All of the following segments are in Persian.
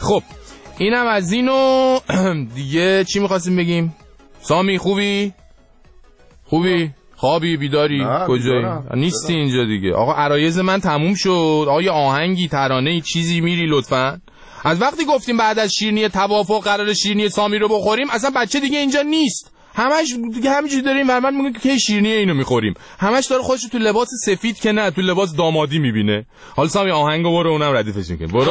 خب اینم از اینو دیگه چی می‌خواستیم بگیم؟ سامی خوبی؟ خوابی بیداری کجایی؟ نیستی اینجا دیگه. آقا عرایض من تموم شد. آقا یه آهنگی ترانه‌ای چیزی میری لطفاً؟ از وقتی گفتیم بعد از شیرینی توافق قرار شیرینی سامی رو بخوریم اصلا بچه دیگه اینجا نیست. همش دیگه همینجوری داریم ورمن میگه که کی شیرینی اینو میخوریم. همش داره خودش تو لباس سفید که نه تو لباس دامادی میبینه. حالا سامی آهنگو برو اونم ردیفش میکنه. برو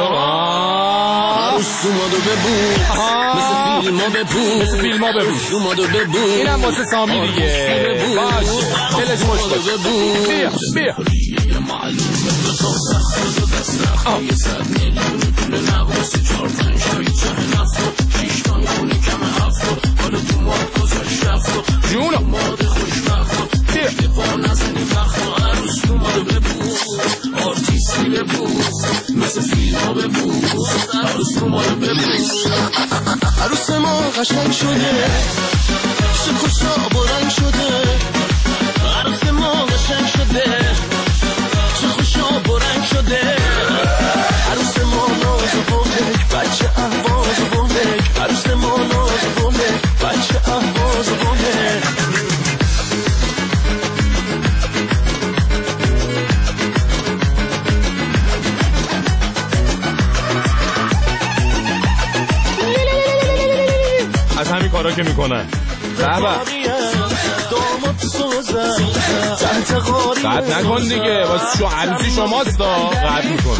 مثل فیلما ببوس. اینم واسه سامی دیگه. باش دلش خوش باشه. بیا جونو عروس ما قشنگ شده شکوشا برنگ شده عروس ما قشنگ شده شکوشا برنگ شده عروس ما ناز و بومک بچه اهواز و بومک عروس ما ناز و بومک بچه اهواز و بومک از همین کارا که میکنن قد نکن دیگه واسه عروسی شماست قد میکن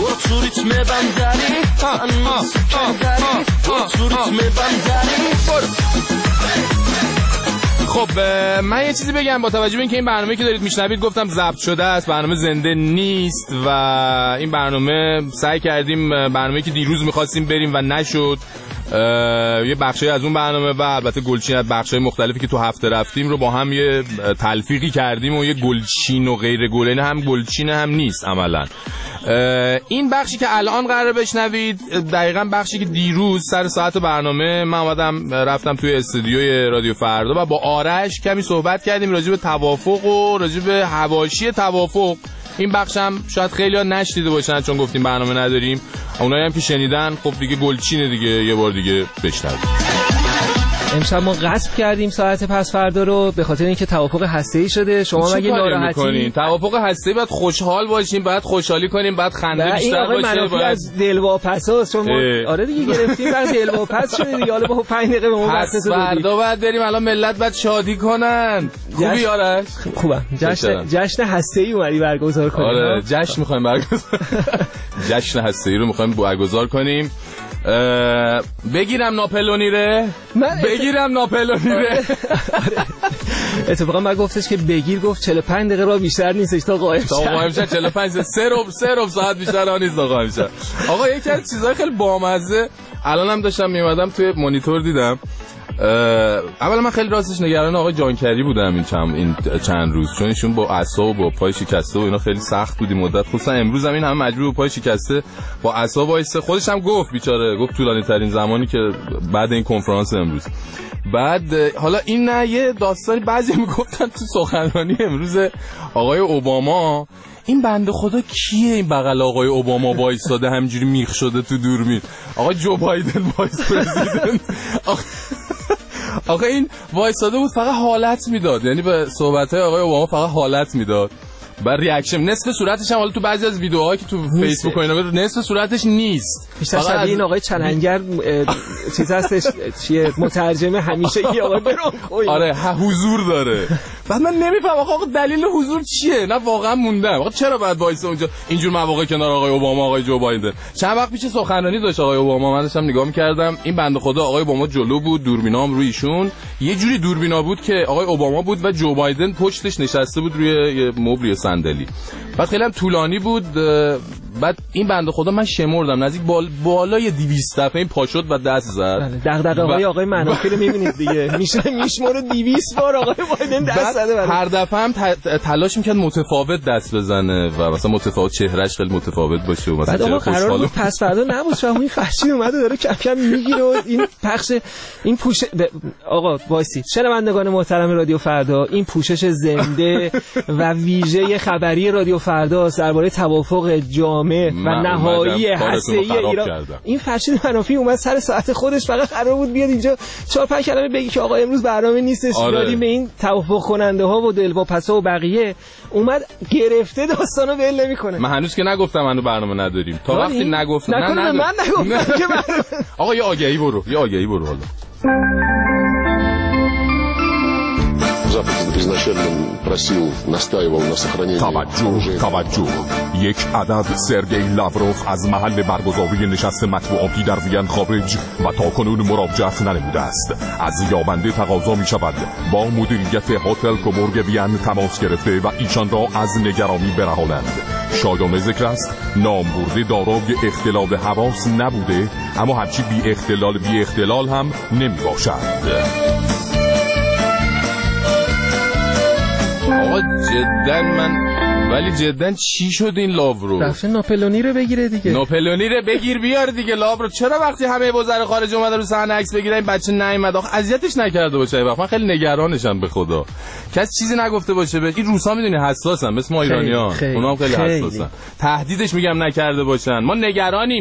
خب من یه چیزی بگم با توجه به اینکه این برنامه که دارید میشنوید گفتم ضبط شده است برنامه زنده نیست و این برنامه سعی کردیم برنامه‌ای که دیروز می‌خواستیم بریم و نشد یه بخشی از اون برنامه و البته گلچین از بخشای مختلفی که تو هفته رفتیم رو با هم یه تلفیقی کردیم و یه گلچین و غیر گلچین هم گلچین هم نیست عملا. این بخشی که الان قراره بشنوید دقیقاً بخشی که دیروز سر ساعت برنامه من اومدم رفتم توی استودیوی رادیو فردا و با آرش کمی صحبت کردیم راجع به توافق و راجع به حواشی توافق. این بخشم شاید خیلی‌ها نشنیده باشن چون گفتیم برنامه نداریم. اونایی هم که شنیدن خب دیگه گلچینه دیگه یه بار دیگه بشنوید. امشب ما غصب کردیم ساعت پس فردا رو به خاطر اینکه توافق هسته‌ای شده. شما مگه ناراحتی؟ توافق هسته‌ای باید خوشحال باشیم، باید خوشحالی کنیم، باید خنده بیشتر باشه. باید از دلواپساست چون آره دیگه گرفتیم بعد دلواپس شده دیگه. حالا با 5 دقیقه به ما وقت دادید. فردا باید بریم الان ملت باید شادی کنن. خوبی آرش؟ خوبم. جشن هسته‌ای اومدی برگزار کنیم. آره جشن می‌خوایم برگزار. جشن هسته‌ای رو می‌خوایم برگزار کنیم. بگیرم ناپلونی ره اتفاقا من گفتش که بگیر گفت 45 دقیقه راه بیشتر نیستش تا قائم شه 45 3 ربع ساعت بیشتر راه نیست تا قائم شه. آقا یکی از چیزای خیلی بامزه الانم داشتم میومدم توی مانیتور دیدم. اولا من خیلی راستش نگران آقای جانکری بودم این چند روز چون ایشون با عصا و با پای شکسته و اینا خیلی سخت بودی مدت خصوصا امروز هم این همه مجبور پای شکسته با عصا وایسه. خودش هم گفت بیچاره گفت طولانی ترین زمانی که بعد این کنفرانس امروز. بعد حالا این نه یه داستانی بعضی میگفتن تو سخنرانی امروز آقای اوباما این بنده خدا کیه این بغل آقای اوباما وایساده همینجوری میخ شده تو دوربین آقای جو بایدن وایس پرزیدنت آقا این وایساده بود فقط حالت میداد یعنی به صحبت‌های آقای اوباما فقط حالت میداد بعد ریاکشن نصف صورتش هم حالا تو بعضی از ویدیوها که تو فیسبوک و اینا نصف صورتش نیست بیشتر شبیه این آقای چلنگر چیز هستش چیه مترجم همیشه ای آقای برانکوی آره حضور داره. بعد من نمیفهم آقا دلیل حضور چیه نه واقعا موندم آقا چرا باید وایسه اونجا اینجور مواقع کنار آقای اوباما آقای جو بایدن. چند وقت پیش سخنرانی داشت آقای اوباما من داشتم نگاه می‌کردم این بنده خدا آقای اوباما جلو بود دوربینام روی ایشون یه جوری دوربینا بود که آقای اوباما بود و جو بایدن پشتش نشسته بود روی یه مبل صندلی. بعد خیلی هم طولانی بود. بعد این بنده خدا من شمردم نزدیک بالای 200 دفعه این پا شد و دست زد. دغدغه‌های آقای منافی رو می‌بینید دیگه میشمره 200 بار آقای بایدن دست زده. هر دفعه هم تلاش می‌کرد متفاوت دست بزنه و مثلا متفاوت چهرهش خیلی متفاوت باشه و مثلا بعد قرار بود پس فردا نبود شما این خشی اومده داره کم کم میگیره و این پخش این آقا وایسی شنوندگان محترم رادیو فردا این پوشش زنده و ویژه خبری رادیو فردا درباره توافق جامع برنامه و نهایی هسته‌ای ایران. این فرشید منافی اومد سر ساعت خودش، فقط قرار بود بیاد اینجا 4-5 کلمه بگی که آقا امروز برنامه نیستش، داریم به این توافق کننده ها و دلواپسا و بقیه. اومد گرفته داستانو ول نمیکنه. من هنوز که نگفتم منو برنامه نداریم، تا وقتی نگفتم من نگفتم که آقا یه آگهی برو حالا. توجه یک عدد سرگئی لاوروف از محل برگزاری نشست مطبوعاتی در وین خارج و تاکنون مراجعت ننموده است. از یابنده تقاضا می شود با مدیریت هتل کوبورگ وین تماس گرفته و ایشان را از نگرانی برهانند. شایان ذکر است نام برده دارای اختلال حواس نبوده، اما هرچی بی اختلال هم نمی باشد. آقا جدن چی شد این لاورو؟ رفته ناپلونی رو بگیره دیگه. ناپلونی رو بگیر بیار دیگه لاورو. چرا وقتی همه وزرا خارج اومدن رو صحنه عکس بگیرن این بچه نیومد؟ آخه اذیتش نکرده باشه وقت. من خیلی نگرانشم به خدا. کسی چیزی نگفته باشه بهش. این روسا میدونی حساسن مثل ما ایرانیان. اونا هم خیلی حساسن. تهدیدش میگم نکرده باشن. ما نگرانیم.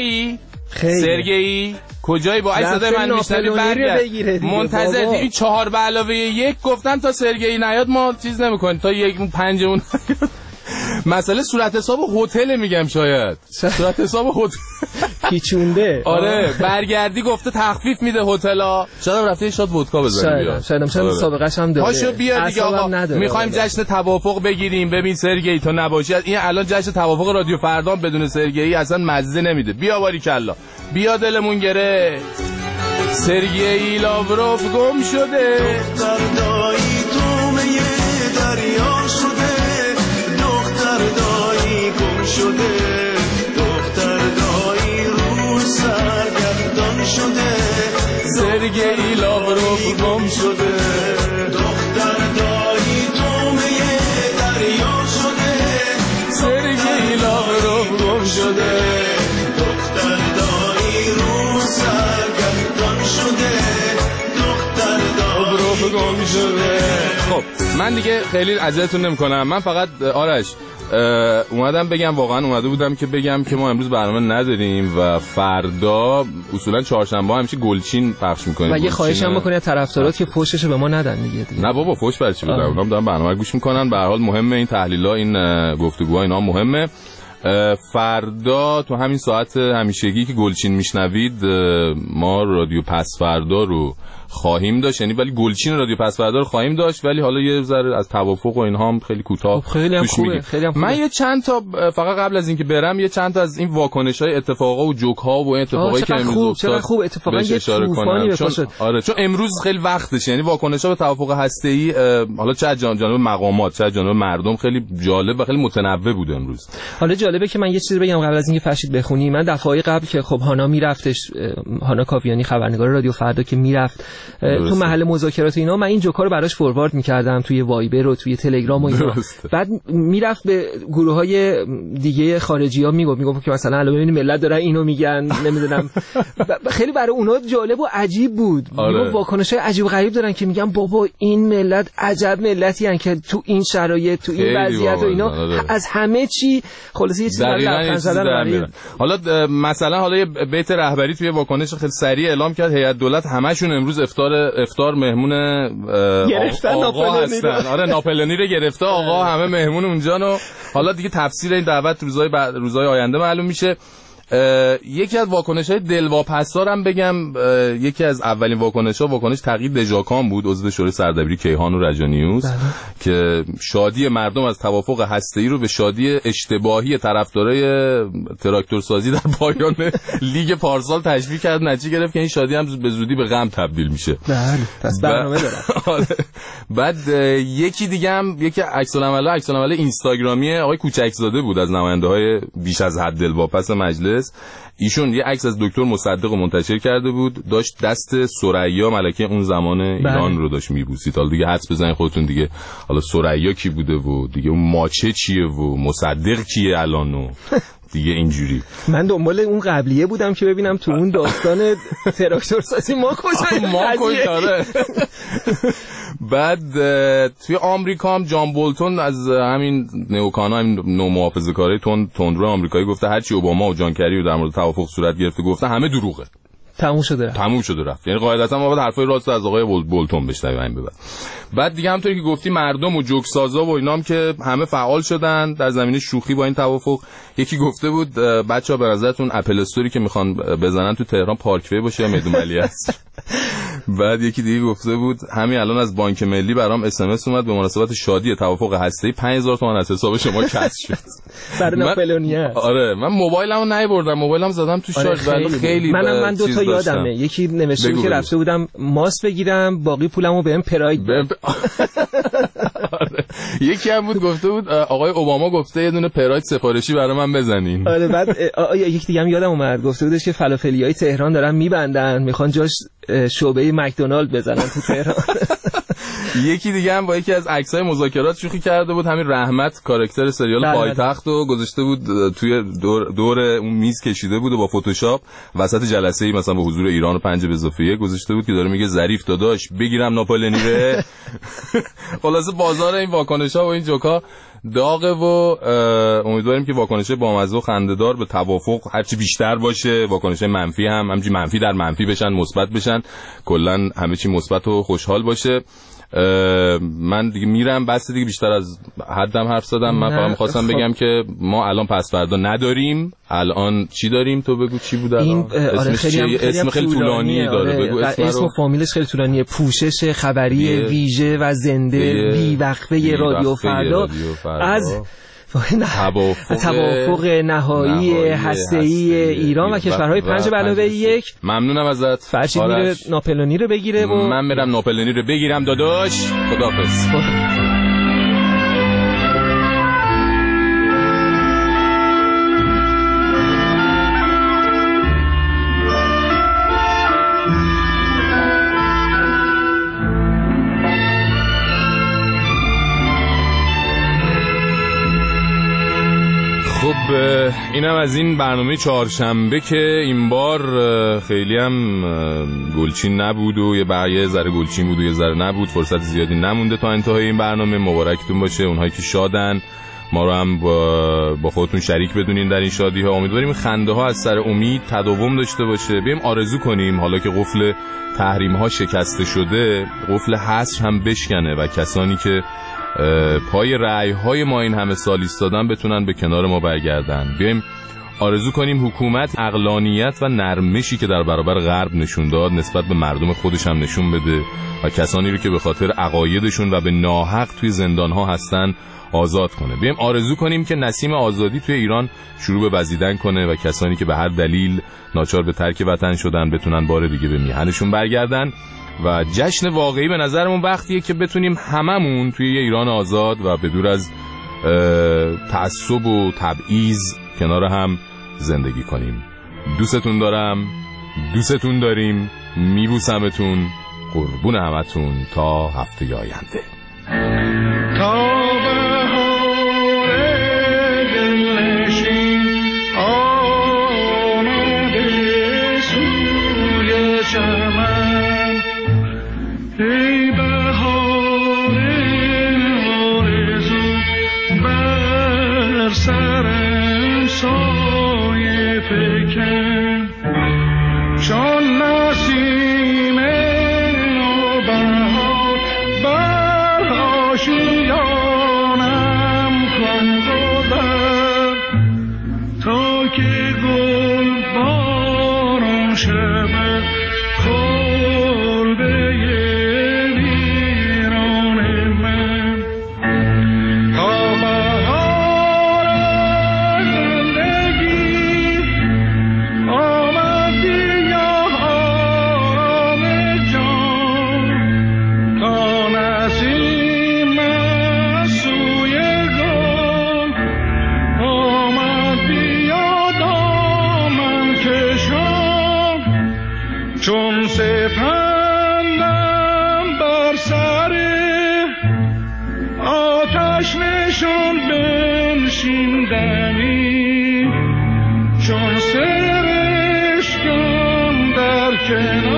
سرگئی کجایی با صدای من میشنوی؟ برگرد منتظر این 4+1 گفتن تا سرگئی نیاد ما چیز نمیکنیم، تا 5 اون مسئله صورت حساب هتل میگم، شاید صورت حساب هتل پیچونده. آره برگردی گفته تخفیف میده هتل‌ها. شاید رفته شاد ودکا بزنه بیاد. شاید سابقه‌اش هم داره. پاشو بیا دیگه آقا، میخوایم جشن توافق بگیریم. ببین سرگئی تو نباشی این الان جشن توافق رادیو فردا بدون سرگئی اصلا مزه نمیده. بیا باریکلا بیا دلمون گره. سرگئی لاوروف گم شده، دختر دایی تو می دریا شده، دختر دایی گم شده، دختر دایی رو سرگردان شده، سرگئی لاوروف گم شده، دختر دایی تو می دریا شده، سرگئی لاوروف گم شده، دختر دایی رو سرگردان شده، دختر دایی گم شده. خب من دیگه خیلی اذیتتون نمی‌کنم. من فقط آرش اومدم بگم، واقعا اومده بودم که بگم که ما امروز برنامه نداریم و فردا اصولا چهارشنبه همیشه گلچین پخش می‌کنیم. و یه خواهش هم بکنید طرفدارات که فوشش به ما ندن دیگه. نه بابا فوش برای چی بدم؟ اونا دارن برنامه گوش می‌کنن. به هر حال مهمه این تحلیل‌ها، این گفتگوها اینا مهمه. فردا تو همین ساعت همیشگی که گلچین میشنوید ما رادیو پس فردا رو خواهیم داشت، یعنی ولی گلچین رادیو پس فردا رو خواهیم داشت، ولی حالا یه ذره از توافق و اینها هم خیلی کوتاه توش میگیم. من یه چند تا فقط قبل از اینکه برم یه چند تا از این واکنش‌های اتفاقا و جوک‌ها و اتفاقایی که امروز افتاد خوب اتفاقا یه طوفانی چون چون امروز خیلی وقتشه، یعنی واکنش‌ها به توافق هسته‌ای حالا چه از جانب مقامات چه از جانب مردم خیلی جالب و خیلی متنوع بود امروز. حالا جالبه که من یه چیزی بگم قبل از اینکه فرشید بخونی. من دفعه قبل که خب هانا میرفتش، هانا کاویانی خبرنگار رادیو فردا که میرفت تو محل مذاکرات اینا، من این جوکا رو براش فوروارد می‌کردم توی وایبر و توی تلگرام و اینا. بعد میرفت به گروه‌های دیگه خارجی‌ها میگفت که مثلا الان ببینید ملت دارن اینو میگن، نمیدونم خیلی برای اونها جالب و عجیب بود. میگم واکنش‌های عجیب غریب دارن که میگن بابا این ملت عجب ملتی ان که تو این شرایط تو این وضعیت و اینا از همه چی خلاص یه چیزی لبخند زدن. حالا مثلا حالا یه بیت رهبری توی واکنش خیلی سریع اعلام کرد هیئت دولت همشون امروز افطار مهمون آقا هستن. آره ناپلونی رو گرفته آقا، همه مهمون اونجا. حالا دیگه تفسیر این دعوت روزهای آینده معلوم میشه. یکی از واکنش‌های دلواپسا هم بگم، یکی از اولین واکنش تغییر دژاکان بود، عضو شورای سردبیری کیهان و رجانیوس، که شادی مردم از توافق هسته‌ای رو به شادی اشتباهی طرفدارای تراکتورسازی در پایان لیگ پارسال تشبیه کرد، نتیجه گرفت که این شادی هم به زودی به غم تبدیل میشه. بله پس برنامه دارم. بعد یکی دیگه هم یکی عکس العمل اینستاگرامی آقای کوچکزاده بود از نماینده‌های بیش از حد دلواپس مجلس. ایشون یه عکس از دکتر مصدق منتشر کرده بود، داشت دست ثریا ملکه اون زمان ایران رو داشت میبوسید. حالا دیگه حدس بزنید خودتون دیگه، حالا ثریا کی بوده و دیگه اون ماچه چیه و مصدق کیه الانو دیگه اینجوری. من دنبال اون قبلیه بودم که ببینم تو اون داستان تراکتورسازی ما کجاییم. بعد توی آمریکا هم جان بولتون از همین نئوکانا، همین نومحافظه‌کارای تندرو آمریکایی گفته هرچی اوباما و جان کری در مورد توافق صورت گرفته گفته همه دروغه، تموم شده رفت. یعنی قاعدتا ما باید حرفای راست از آقای بولتون بشنویم این ببر. بعد دیگه همونطوری که گفتی مردم و جوکسازا و اینام که همه فعال شدن در زمینه شوخی با این توافق. یکی گفته بود بچه‌ها به نظرتون اپل استوری که میخوان بزنن تو تهران پارکوی باشه یا میدون ملی است؟ بعد یکی دیگه گفته بود همین الان از بانک ملی برام اس ام اس اومد به مناسبت شادی توافق هسته‌ای 5000 تومان از حساب شما کسر شد. برای ناپلئونیه. آره من موبایلمو نبردم، موبایلم زدم تو شارژ. ولی خیلی من دو تا یادمه. یکی نوشته بود که رفته بودم ماست بگیرم باقی پولمو بهم پراید. یکی هم بود گفته بود آقای اوباما گفته یه دونه پراید سفارشی برای من بزنین. آره بعد یکی دیگه هم یادم اومد گفته بودش که فلافلیای تهران دارن میبندن میخوان جاش شعبه مکدونالد بزنن تو تهران. یکی دیگه هم با یکی از عکسای مذاکرات شوخی کرده بود، همین رحمت کاراکتر سریال پایتخت رو گذاشته بود توی دور اون میز کشیده بود و با فتوشاپ وسط جلسه‌ای مثلا به حضور ایران و 5+1 گذاشته بود که داره میگه ظریف داداش بگیرم ناپلئونی ره. خلاصه بازار این واکنش‌ها و این جوکا داغه و امیدواریم که واکنش بامزه و خنده‌دار به توافق هرچی بیشتر باشه، واکنش منفی هم همچین منفی در منفی بشن، مثبت بشن، کلا همه چی مثبت و خوشحال باشه. من دیگه میرم، بس دیگه بیشتر از حدم حرف زدم. من فقط می‌خواستم بگم که ما الان پس فردا نداریم. الان چی داریم؟ تو بگو چی بود الان؟ اسم خیلی طولانیه داره. بگو اسم و فامیلش خیلی طولانیه. پوشش خبری ویژه و زنده بی وقفه رادیو فردا از توافق نهایی هسته‌ای ایران و کشورهای 5+1. ممنونم ازت. فرشید میره ناپلئونی رو بگیره و من میرم ناپلئونی رو بگیرم داداش. خداحافظ. خب اینم از این برنامه چهارشنبه که این بار خیلی هم گلچین نبود و یه ذره گلچین بود و یه ذره نبود. فرصت زیادی نمونده تا انتهای این برنامه. مبارکتون باشه اونهایی که شادن، ما رو هم با خودتون شریک بدونین در این شادی ها. امیدواریم خنده ها از سر امید تداوم داشته باشه. بریم آرزو کنیم حالا که قفل تحریم ها شکسته شده قفل حصر هم بشکنه و کسانی که پای رأی های ما این همه سال ایستادن بتونن به کنار ما برگردن. بیایم آرزو کنیم حکومت عقلانیت و نرمشی که در برابر غرب نشون داد نسبت به مردم خودش هم نشون بده و کسانی رو که به خاطر عقایدشون و به ناحق توی زندان ها هستن آزاد کنه. بیایم آرزو کنیم که نسیم آزادی توی ایران شروع به وزیدن کنه و کسانی که به هر دلیل ناچار به ترک وطن شدن بتونن بار دیگه به میهنشون برگردن. و جشن واقعی به نظرمون وقتیه که بتونیم هممون توی یه ایران آزاد و بدور از تعصب و تبعیض کنار هم زندگی کنیم. دوستتون دارم، دوستتون داریم، میبوسمتون، قربون همتون تا هفته آینده. ای بهار آرزو بر سرم سایه فکن چون نسیم بهار بر آشیانم کن گذر تا که گل باران شود چون سپندم بر سر آتش نشان بنشیندنی چون سرشکم در کنار